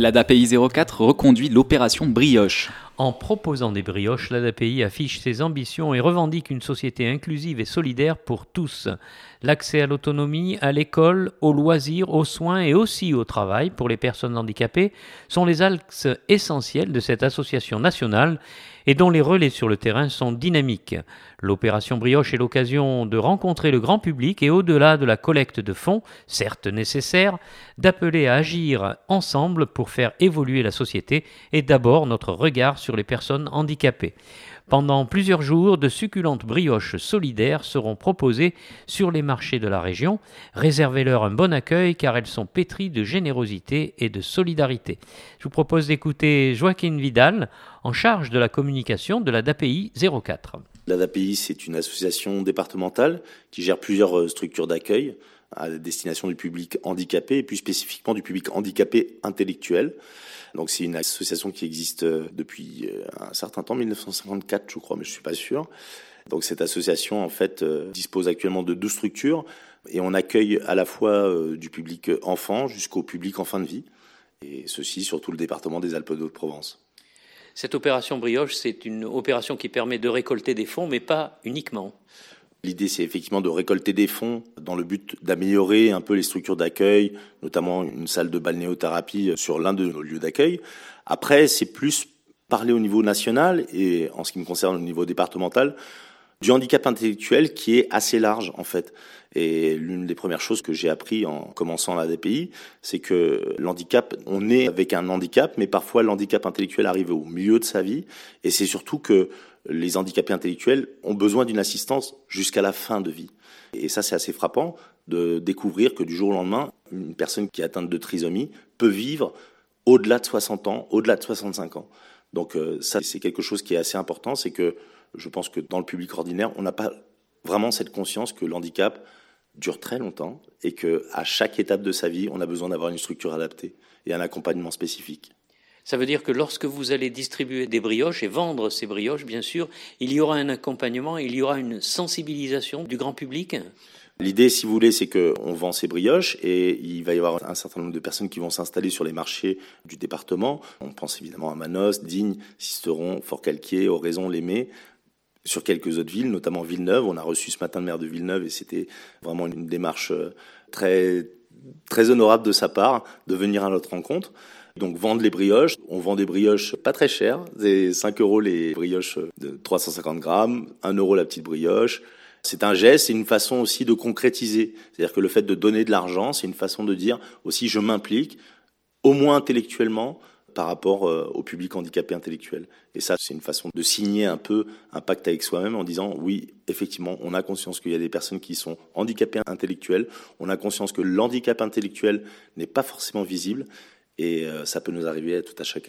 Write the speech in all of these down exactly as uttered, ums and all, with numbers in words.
L'ADAPI zéro quatre reconduit l'opération Brioche. En proposant des brioches, l'ADAPI affiche ses ambitions et revendique une société inclusive et solidaire pour tous. L'accès à l'autonomie, à l'école, aux loisirs, aux soins et aussi au travail pour les personnes handicapées sont les axes essentiels de cette association nationale et dont les relais sur le terrain sont dynamiques. L'opération Brioche est l'occasion de rencontrer le grand public et au-delà de la collecte de fonds, certes nécessaire, d'appeler à agir ensemble pour faire évoluer la société et d'abord notre regard sur les personnes handicapées. Pendant plusieurs jours, de succulentes brioches solidaires seront proposées sur les marchés de la région. Réservez-leur un bon accueil car elles sont pétries de générosité et de solidarité. Je vous propose d'écouter Joaquin Vidal, en charge de la communication de l'ADAPI zéro quatre. L'ADAPI, c'est une association départementale qui gère plusieurs structures d'accueil à destination du public handicapé et plus spécifiquement du public handicapé intellectuel. Donc c'est une association qui existe depuis un certain temps, dix-neuf cent cinquante-quatre je crois, mais je suis pas sûr. Donc cette association en fait dispose actuellement de deux structures et on accueille à la fois du public enfant jusqu'au public en fin de vie, et ceci sur tout le département des Alpes-de-Haute-Provence. Cette opération Brioche, c'est une opération qui permet de récolter des fonds, mais pas uniquement. L'idée, c'est effectivement de récolter des fonds dans le but d'améliorer un peu les structures d'accueil, notamment une salle de balnéothérapie sur l'un de nos lieux d'accueil. Après, c'est plus parler au niveau national et en ce qui me concerne au niveau départemental, du handicap intellectuel qui est assez large en fait. Et l'une des premières choses que j'ai appris en commençant l'ADAPI, c'est que l'handicap, on est avec un handicap, mais parfois l'handicap intellectuel arrive au milieu de sa vie. Et c'est surtout que les handicapés intellectuels ont besoin d'une assistance jusqu'à la fin de vie. Et ça, c'est assez frappant de découvrir que du jour au lendemain, une personne qui est atteinte de trisomie peut vivre au-delà de soixante ans, au-delà de soixante-cinq ans. Donc ça, c'est quelque chose qui est assez important, c'est que je pense que dans le public ordinaire, on n'a pas vraiment cette conscience que l'handicap dure très longtemps et qu'à chaque étape de sa vie, on a besoin d'avoir une structure adaptée et un accompagnement spécifique. Ça veut dire que lorsque vous allez distribuer des brioches et vendre ces brioches, bien sûr, il y aura un accompagnement, il y aura une sensibilisation du grand public ? L'idée, si vous voulez, c'est qu'on vend ces brioches et il va y avoir un certain nombre de personnes qui vont s'installer sur les marchés du département. On pense évidemment à Manosque, Digne, Sisteron, Fort-Calquier, Oraison, Lémé. Sur quelques autres villes, notamment Villeneuve. On a reçu ce matin le maire de Villeneuve et c'était vraiment une démarche très, très honorable de sa part de venir à notre rencontre. Donc vendre les brioches, on vend des brioches pas très chères, c'est cinq euros les brioches de trois cent cinquante grammes, un euro la petite brioche. C'est un geste, c'est une façon aussi de concrétiser. C'est-à-dire que le fait de donner de l'argent, c'est une façon de dire aussi je m'implique, au moins intellectuellement, par rapport au public handicapé intellectuel. Et ça, c'est une façon de signer un peu un pacte avec soi-même en disant oui, effectivement, on a conscience qu'il y a des personnes qui sont handicapées intellectuelles, on a conscience que l'handicap intellectuel n'est pas forcément visible et ça peut nous arriver à tout à chacun.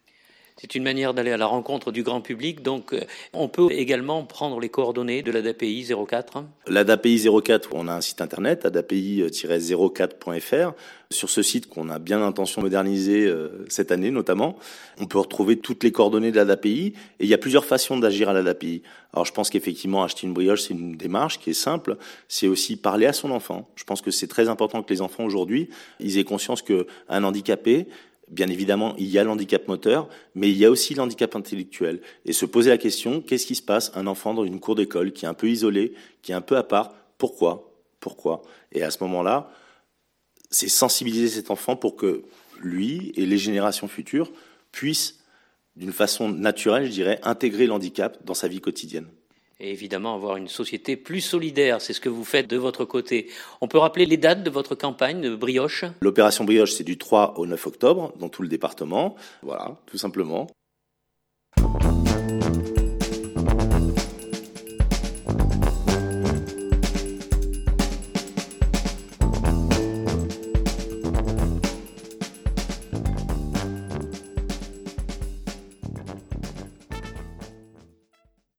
C'est une manière d'aller à la rencontre du grand public, donc on peut également prendre les coordonnées de l'ADAPI zéro quatre. L'ADAPI zéro quatre, on a un site internet, adapi tiret zéro quatre point f r. Sur ce site qu'on a bien l'intention de moderniser euh, cette année notamment, on peut retrouver toutes les coordonnées de l'ADAPI et il y a plusieurs façons d'agir à l'ADAPI. Alors je pense qu'effectivement acheter une brioche c'est une démarche qui est simple, c'est aussi parler à son enfant. Je pense que c'est très important que les enfants aujourd'hui, ils aient conscience qu'un handicapé, bien évidemment, il y a l'handicap moteur, mais il y a aussi l'handicap intellectuel. Et se poser la question, qu'est-ce qui se passe un enfant dans une cour d'école qui est un peu isolé, qui est un peu à part, pourquoi ? Pourquoi ? Et à ce moment-là, c'est sensibiliser cet enfant pour que lui et les générations futures puissent, d'une façon naturelle, je dirais, intégrer l'handicap dans sa vie quotidienne. Et évidemment, avoir une société plus solidaire, c'est ce que vous faites de votre côté. On peut rappeler les dates de votre campagne de Brioche ? L'opération Brioche, c'est du trois au neuf octobre, dans tout le département. Voilà, tout simplement.